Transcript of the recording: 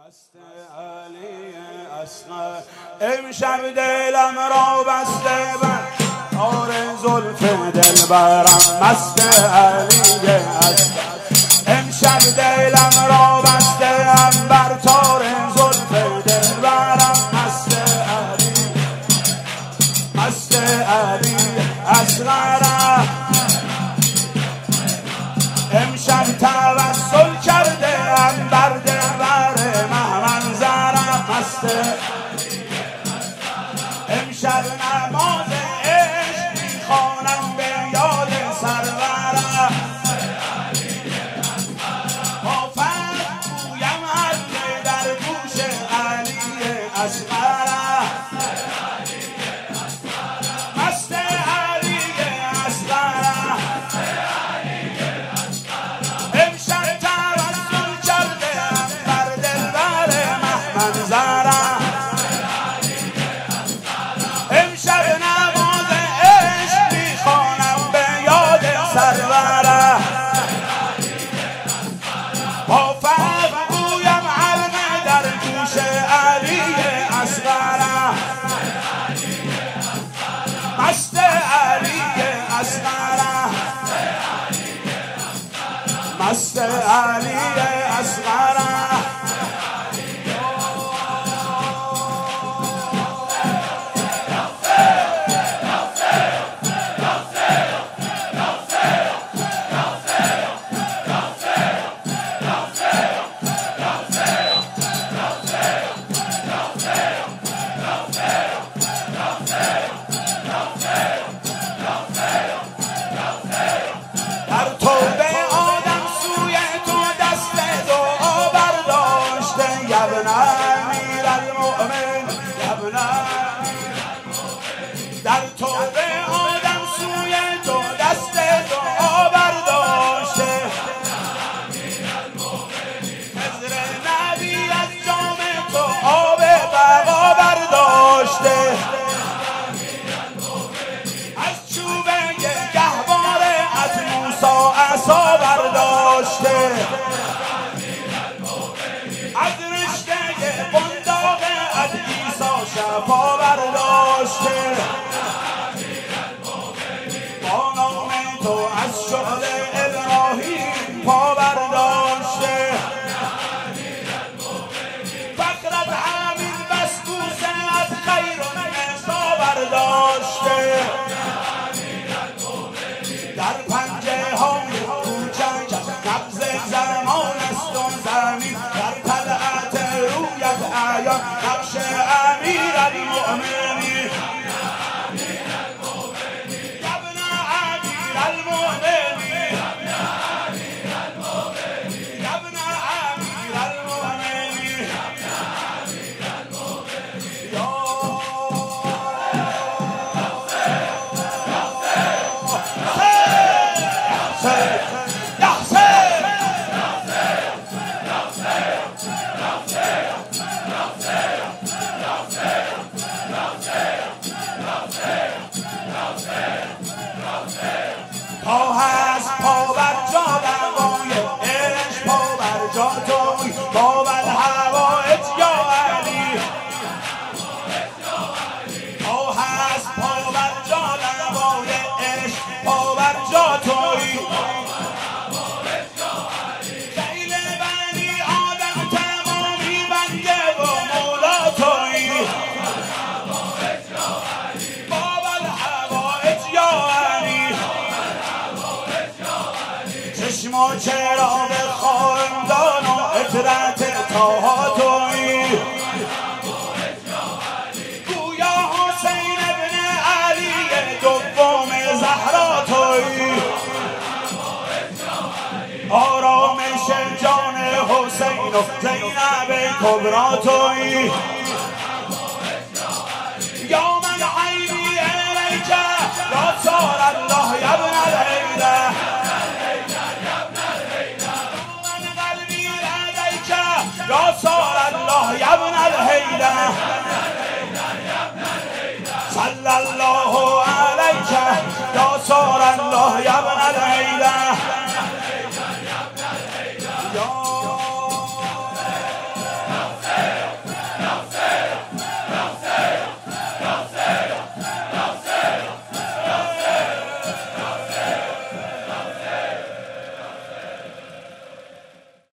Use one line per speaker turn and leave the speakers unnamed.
مست علی اصغر امشب دلم را بسته بر تار زلف دلبرم. مست علی اصغر امشب دلم را بسته بر تار زلف دلبرم. مست علی اصغر امشب توسل کرده بر دلبر منظرم. مست امشب نماز عشق میخوانم به یاد سرورم. با فرق گویم حرف در گوش علی اصغرم. مست علی اصغرم امشب توسل کرده بر دلبر منظرم. امشب نماز عشق میخوانم به یاد سرورم. با فقر گویم علم در گوش علی اصغرم. مست علی اصغرم مست علی اصغرم در توبه آدم سوی تو دست دعا برداشته. خضر نبی از جام تو آب بقا برداشته. از چوبه گهواره از موسی عصا برداشته. از رشته بنداق از عیسی شفا برداشته. با نام تو از شغل ابراهیم پا برداشته. فقرت همین بسکوسه از خیر و نسا برداشته. در پنجه های کوچک نبض زمان است و زمین. در طلعت رویت عیان نقش امیر المؤمنین. پا هست پا بر جا دوای عشق پا بر جا توی پا بر هوایت یا علی. پا هست پا بر جا دوای عشق پا بر جا توی. خیل بنی آدم تمامی بنده و مولا توی. پا بر هوایت یا علی. چشم و چراغ خاندان و عطرت طه تویی. گویا حسین ابن علی دوم زهرا تویی. آرامش جان حسین و زینب کبرا تویی. یا من عینی الیک یا صار الله یا ابن الهیله. یا صار الله یا ابن الهیله.